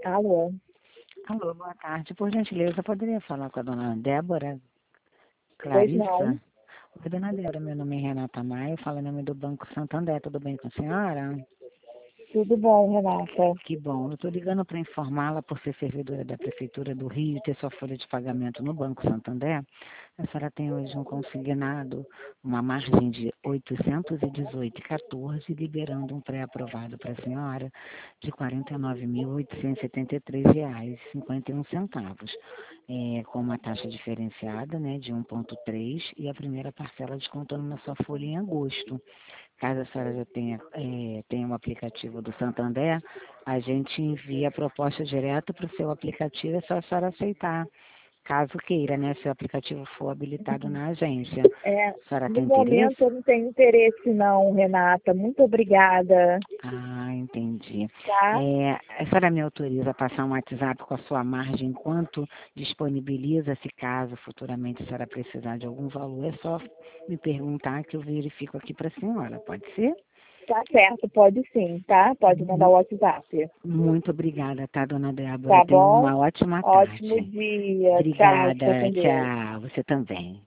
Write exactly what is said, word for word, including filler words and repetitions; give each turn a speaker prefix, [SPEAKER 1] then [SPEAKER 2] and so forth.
[SPEAKER 1] Alô?
[SPEAKER 2] Alô, boa tarde. Por gentileza, eu poderia falar com a dona Débora
[SPEAKER 1] Pois
[SPEAKER 2] Clarissa?
[SPEAKER 1] não.
[SPEAKER 2] Oi, dona Débora, meu nome é Renata Maia, eu falo em nome do Banco Santander. Tudo bem com a senhora?
[SPEAKER 1] Tudo bom, Renata?
[SPEAKER 2] Que bom. Eu estou ligando para informá-la, por ser servidora da Prefeitura do Rio e ter sua folha de pagamento no Banco Santander. A senhora tem hoje um consignado, uma margem de oitocentos e dezoito vírgula quatorze, liberando um pré-aprovado para a senhora de quarenta e nove mil oitocentos e setenta e três reais e cinquenta e um centavos, é, com uma taxa diferenciada, né, de um vírgula três, e a primeira parcela descontando na sua folha em agosto. Caso a senhora já tenha, é, tenha um aplicativo do Santander, a gente envia a proposta direto para o seu aplicativo, é só a senhora aceitar. Caso queira, né, se o aplicativo for habilitado na agência.
[SPEAKER 1] É,
[SPEAKER 2] A senhora
[SPEAKER 1] no
[SPEAKER 2] tem interesse?
[SPEAKER 1] momento eu não tenho interesse não, Renata. Muito obrigada,
[SPEAKER 2] Ah, entendi.
[SPEAKER 1] tá?
[SPEAKER 2] É, a senhora me autoriza a passar um WhatsApp com a sua margem enquanto disponibiliza, se caso futuramente a senhora precisar de algum valor, é só me perguntar que eu verifico aqui para a senhora, pode ser?
[SPEAKER 1] Tá certo, pode sim, tá? Pode mandar o
[SPEAKER 2] Mu-
[SPEAKER 1] WhatsApp.
[SPEAKER 2] Muito obrigada, tá, dona Débora?
[SPEAKER 1] Tá
[SPEAKER 2] Tenha
[SPEAKER 1] bom?
[SPEAKER 2] uma ótima
[SPEAKER 1] Ótimo
[SPEAKER 2] tarde.
[SPEAKER 1] dia. Tchau, te
[SPEAKER 2] Obrigada,
[SPEAKER 1] atender.
[SPEAKER 2] tchau. Você também.